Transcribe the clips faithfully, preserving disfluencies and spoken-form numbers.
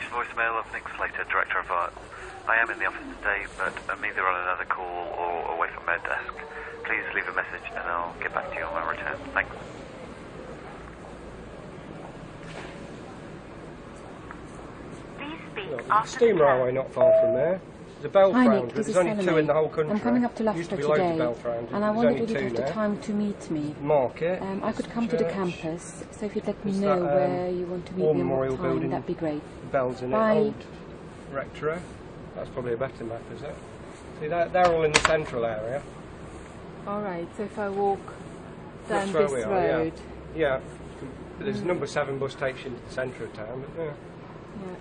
reached voicemail of Nick Slater, Director of Art. I am in the office today, but I'm either on another call or away from my desk. Please leave a message and I'll get back to you on my return. Thanks. Please speak Well, there's a after steam the tone. railway not far from there. There's a bell Hi found, Nick, but this there's is only two Salome. in the whole country. I'm coming up to There used to Loughborough be loads today, of bell found, and I there's wondered only if you'd two have the now. time to meet me. Market. Um, I could come to the Church. campus, so if you'd let me Is know that, um, where you want to meet War me and what Memorial time, Building? that'd be great. Bells in Bye. it. Old Rectory. That's probably a better map, is it? See, they're, they're all in the central area. Alright, so if I walk That's down where this we are, road... Yeah. yeah. There's Mm. number seven bus takes you into the centre of town, but yeah. Yeah.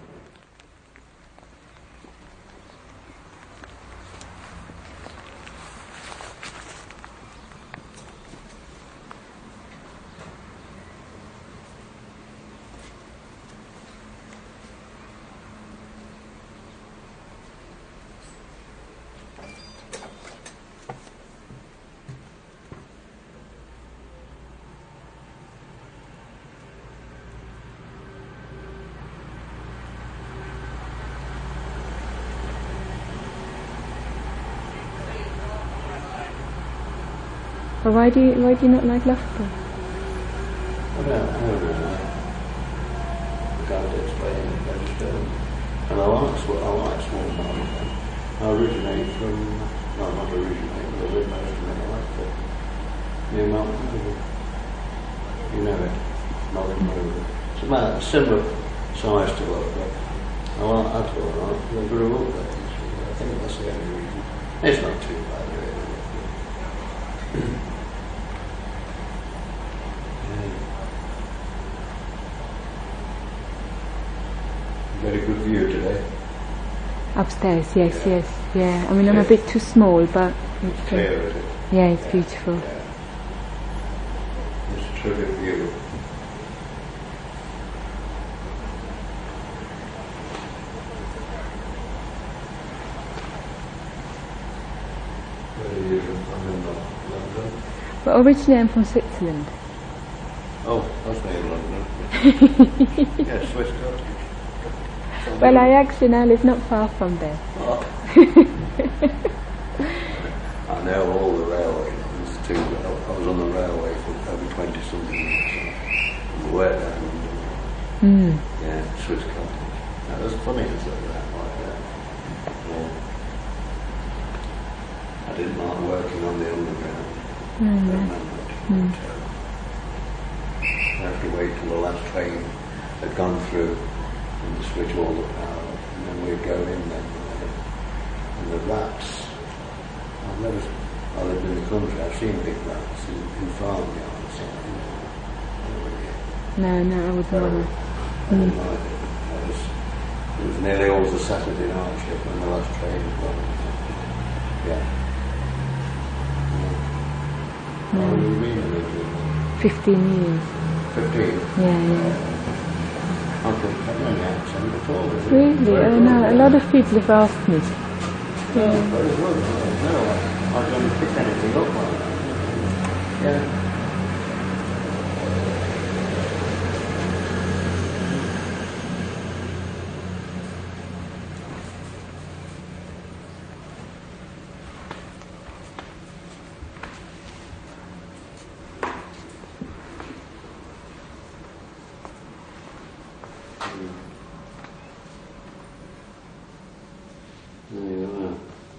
But why do you why do you not like Loughborough? I don't know. I can't explain it, I just don't. And I like, sw- I like small towns. I originate from, no, not originate, but I live most of my life, but near Mount Mover. You know it, Mount Mover. It's about a similar size to Loughborough. I like, that's all right, I grew up there. So I think that's the only reason. It's not too bad, really. Very good view today. Upstairs, yes, Yeah. yes, yeah. I mean, I'm a Yeah. bit too small, but it's, Clear, is it? yeah, it's beautiful. Yeah. It's a terrific view. Where are you from? I'm in London. But originally I'm from Switzerland. Oh, that's near London. Yeah, Swiss cottage. Well, I actually now live not far from there. Oh. I know all the railway lines too. I was on the railway for over twenty something years. So way down. Mm. Yeah, Swiss cottage. Now, that's funny, is it, that like that? Yeah. I didn't like working on the underground. Mm. I remember it. Mm. I have to wait till the last train had gone through and to switch all the power off, and then we'd go in then. And the rats, I've never, I lived in the country, I've seen big rats in, in farmyards. No, no, I wouldn't want I didn't like it. I was, it was nearly always a Saturday night shift when the last train had gone. Yeah. yeah. No. How long have you been in England? fifteen years. Fifteen? Yeah, yeah. I couldn't tell any accent at all. Is it? Really? Oh, no, a lot of people have asked me. Yeah, very good. No, I, I don't pick anything up like that. Yeah. Yeah.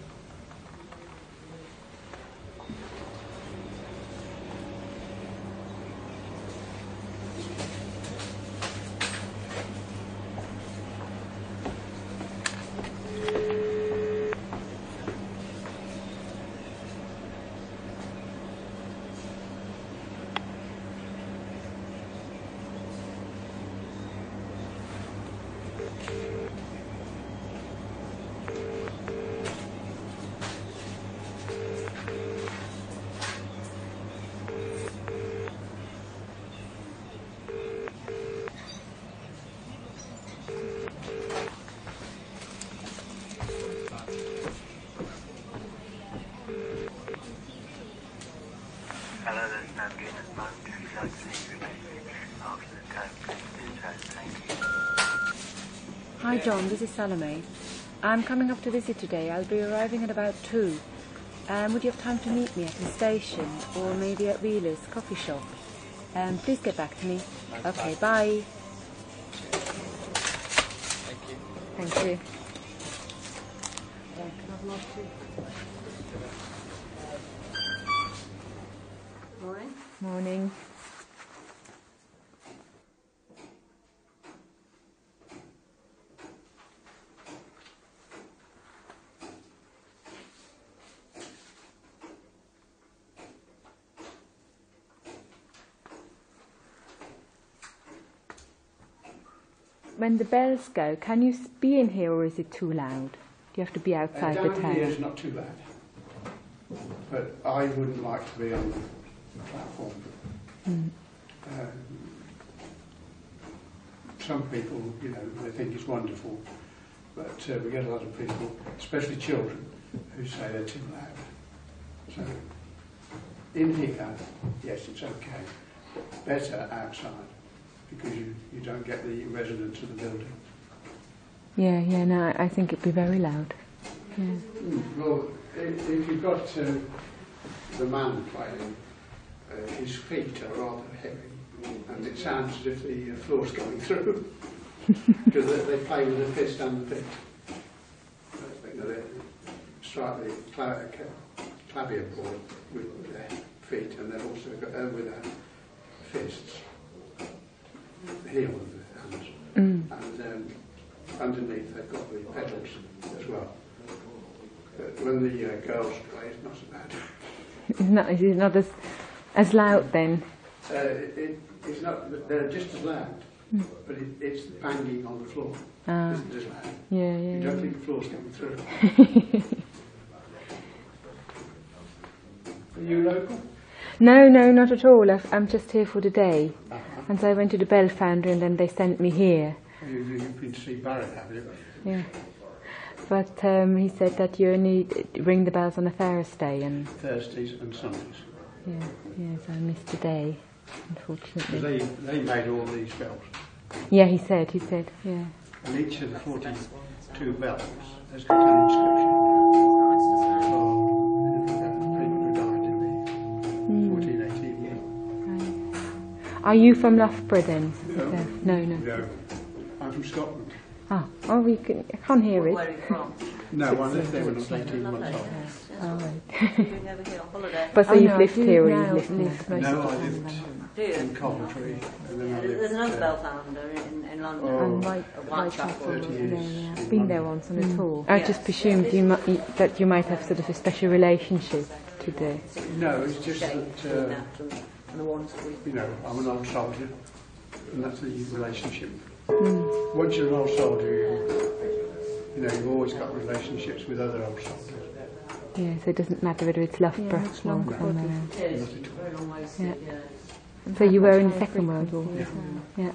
Hello, there's no good at the moment. If you'd like to leave your message after the tone, please do so. Thank you. Hi John, this is Salome. I'm coming up to visit today. I'll be arriving at about two. Um, would you have time to meet me at the station or maybe at Wheeler's coffee shop? Um, please get back to me. Okay, bye. Thank you. Thank you. Morning. Morning. When the bells go, can you be in here or is it too loud? Do you have to be outside uh, the down town? here is not too bad, but I wouldn't like to be on the platform. Mm. Um, some people, you know, they think it's wonderful, but uh, we get a lot of people, especially children, who say they're too loud. So, in here, yes, it's okay. Better outside, because you, you don't get the resonance of the building. Yeah, yeah, no, I- I think it'd be very loud. Yeah. Mm, well, if, if you've got uh, the man playing, uh, his feet are rather heavy, and it sounds as if the uh, floor's going through, because they, they play with the fist and the feet. They, you know, they strike the cla- clavier-board with their feet, and they've also got uh, with their fists, the heel of the hands, Mm. and um, underneath they've got the pedals as well. But when the uh, girls play, it's not so bad. It's not, it's not as, as loud then? Uh, it, it, it's not, they're just as loud, Mm. but it, it's the banging on the floor Ah. isn't as loud. Yeah, yeah, You yeah. don't think the floor's coming through. Are you local? No, no, not at all. I've, I'm just here for the day. Uh-huh. And so I went to the Bell Foundry and then they sent me here. You, you've been to see Barrett, have you? Yeah. But um, he said that you only ring the bells on a Thursday and... Thursdays and Sundays. Yeah, yeah, so I missed today, unfortunately. Because they, they made all these bells. Yeah, he said, he said, yeah. And each of the forty-two bells has got an inscription. For people who died in the fourteen eighteen war. Right. Are you from Loughborough then? No. No, no. No. I'm from Scotland. Ah, oh, we can, I can't hear it. Where are you from? No, I lived there when I was eighteen months old. Oh, right. You're going over here on holiday. But so Oh, you've no, lived I do here or now you've lived live most No, of I the time? lived Do you? in Coventry, and then Yeah, I there's lived another uh, bell founder in, in London. Oh. And White, At Whitechapel. Whitechapel. thirty Yeah, years. yeah. I've in been there London. once on a tour. Yeah. I just presumed you might, that you might have sort of a special relationship to the... No, it's just Shade that, between uh, that and, and the ones that we... you know, I'm an old soldier, and that's the relationship. Mm. Once you're an old soldier, you, you know, you've always got relationships with other old soldiers. Yeah, so it doesn't matter whether it's Loughborough Yeah, it's or Loughborough. somewhere else. It is Not at all. very long ways. Yeah. Yeah. So you were in the Second World War? Yeah. Yeah.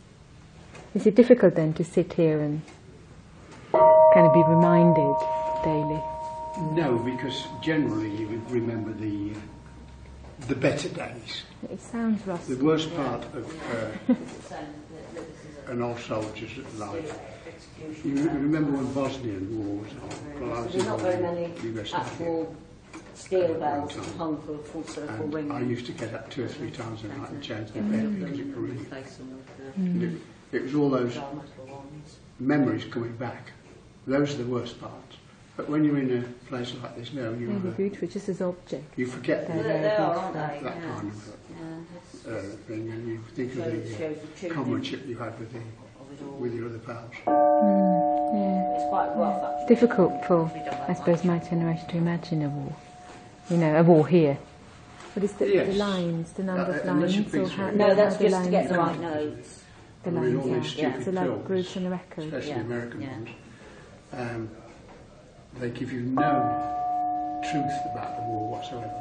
Is it difficult then to sit here and kind of be reminded daily? No, because generally you would remember the uh, the better days. It sounds rough. The worst part of uh, an old soldier's life. You remember when Bosnian War was on? Well, I was There's not very in many Yugoslavia. actual steel bells hung for a full circle And ring. I used to get up two or three times a night and change the bed because it really. Replace them with and It, it was all those the metal ones. memories coming back. Those are the worst parts. But when you're in a place like this now, you Maybe uh, beautiful, just as object. you forget They're the, They, very they are, good aren't stuff. they? that Yeah. kind of Yeah, uh, it's- thing, and you think of shows, the shows uh, the tuning comradeship you had with the of it all. with your other pals. Mm, yeah. It's quite rough, actually. Difficult for, We don't have I suppose, my much. generation to imagine a war. You know, a war here. But it's the, Yes. the lines, the number Uh, of unless you lines, think or so. how, No, how that's the just to lines get the are. right notes. The I mean, all lines these are. stupid So like films, groups on the record. especially Yeah, American yeah. ones, um, they give you no truth about the war whatsoever.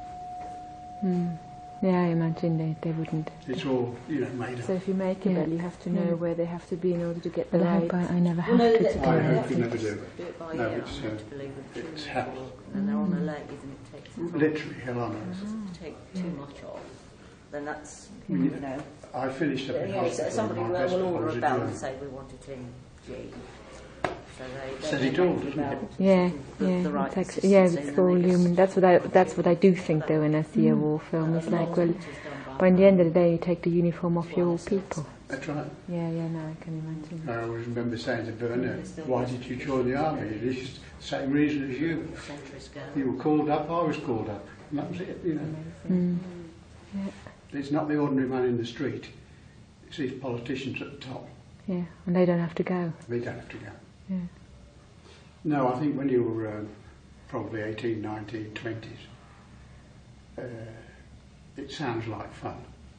Mm. Yeah, I imagine they, they wouldn't. It's all, you know, made So up. if you make a Yeah. bell, you have to know Yeah. where they have to be in order to get the But I right. hope I, I never Well, have no, to they- today. I they hope have you to never do. Do it by No, ear, it's, I uh, have to believe with it's tuning hell. fork, and they're on a lathe and it takes it Literally hell on earth. If you take too much off, then that's, Mm. you know, I finished up in you know, hospital. somebody and will, my best will friend order was a a bell German. and say we want it in G. So they, Says they it all, know doesn't about it? Yeah, the, yeah, the right it's actually, yeah, consistency, it's and all they just- human. That's what I, that's what I do think though when I see a war film. It's a like, lot well, of it is done by by the end of the day, you take the uniform off your people. That's right. Yeah, yeah, no, I can imagine. I always remember saying to Bernard, why did you join the army? It's just the same reason as you. centrist go. You were called up, I was called up. And that was it, you know. Mm. It's not the ordinary man in the street. It's these politicians at the top. Yeah, and they don't have to go. They don't have to go. Yeah. No, I think when you were um, probably eighteen, nineteen, twenties, uh, it sounds like fun.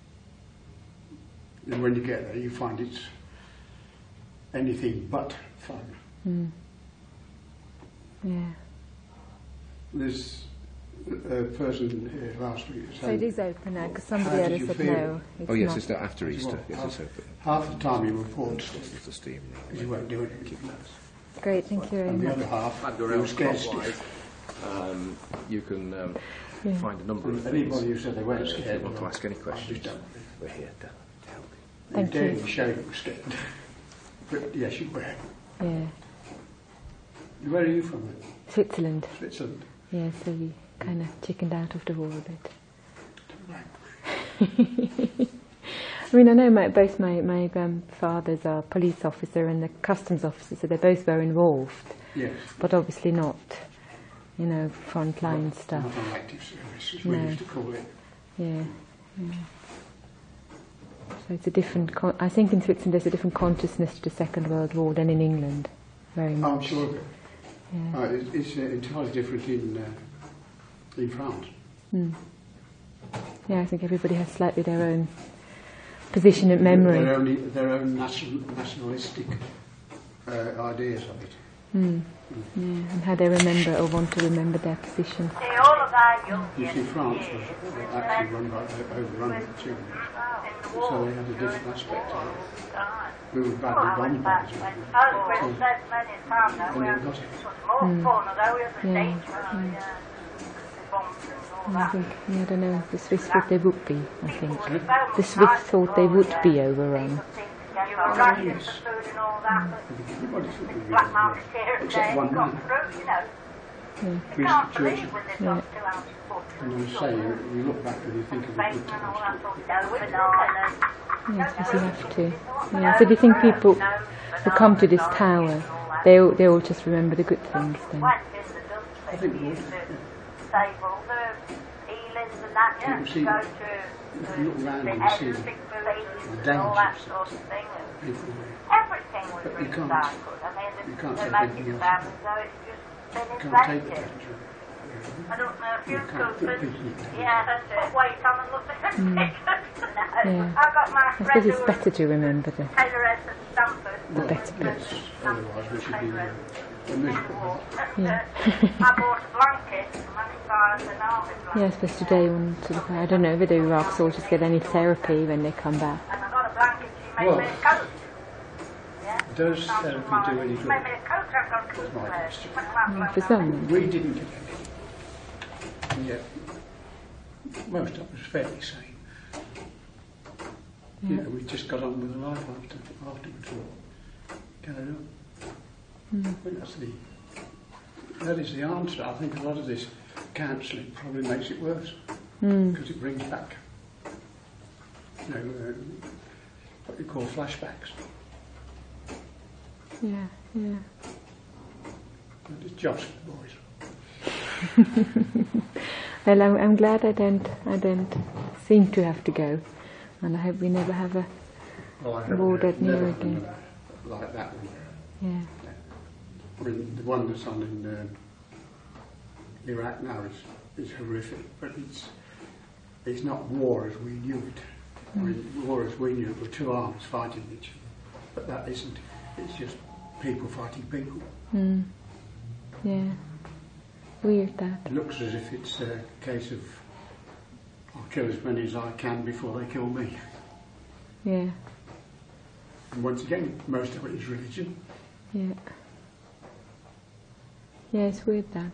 And when you get there, you find it's anything but fun. Mm. Yeah. There's a person here last week So it saying is open now, because somebody How did else you said feel? no. It's Oh yes, not. it's not after Easter. Well, Yes, it's open. half the time you report stuff It's the steam. because you won't do anything. Great, thank you very And the much. other half, I'd go you around were scared clockwise. stiff. Um, you can um, Yeah. find a number of And things. anybody who said they weren't Uh, if scared, you want to well, ask any I questions, just don't. we're here to, to help you. Thank you. you. David Shane was scared. But yes, you were. Yeah. Where are you from then? Switzerland. Switzerland. Yeah, so we kind of chickened out of the war a bit. I mean, I know my, both my, my grandfathers are police officer and the customs officer, so they both were involved, Yes. but obviously not, you know, frontline stuff. Not on active service, as we No. used to call it. Yeah, yeah. So it's a different. Con- I think in Switzerland there's a different consciousness to the Second World War than in England. Very I'm much. sure of it. Yeah. Uh, it- it's uh, entirely different in uh, in France. Mm. Yeah, I think everybody has slightly their own position and memory. Their own, their own national, nationalistic uh, ideas of it. Mm. Yeah, and how they remember or want to remember their position. You see, France was actually run by, overrun by the Germans, so they had a different aspect of it. We were badly bombed by the Germans, so, and they got it. Mm. Yeah, yeah. And I think, yeah, I don't know, the Swiss thought they would be, I think. The Swiss thought they would be overrun. Oh, yes. Everybody thought we were overrun, except one man, Yeah. Winston Churchill. Yeah. And I was saying, you look back and you think of the good times. Yes, yes, you have to. Yeah. So do you think people who come to this tower, they all, they all just remember the good things then? I think we would. Yeah. You see, if you look around and you see the, the dangers people were. But you can't, you can't take anything else. You can't take the danger. I don't know if You you can't could, put but people in danger. yeah, that's it. Wait on and look at Mm. it. Yeah. I've got my I friend suppose who it's was better to remember the, Tayloress at Stanford. the Well, better bit. yes, otherwise we should be uh, a miserable. Yeah. I bought a blanket and it buys an army blanket. Yeah, I suppose today one sort of, I don't know whether Iraq soldiers get any therapy when they come back. And I got a blanket, she made Well, me a coat. Yeah. Does therapy do any She good? made me a coat, I've got a coat my there. question. She went around Yeah, for like some. We didn't get any. And yet, most of us fairly sane. You know, we just got on with life after, afterwards. Carried on. Mm. I think that's the, that is the answer. I think a lot of this counselling probably makes it worse Mm. because it brings back, you know, uh, what you call flashbacks. Yeah, yeah. And it's just for boys. Well, I'm, I'm glad I don't, I don't seem to have to go, and I hope we never have a, Well, I hope War never- that near never again. another like that one. yeah, I mean, the one that's on in uh, Iraq now is, is horrific, but it's it's not war as we knew it. I mean, war as we knew it were two armies fighting each other, but that isn't. It's just people fighting people. mm. Yeah. Weird that. It looks as if it's a case of I'll kill as many as I can before they kill me. Yeah, And once again, most of it is religion. yeah. Yeah, it's weird that.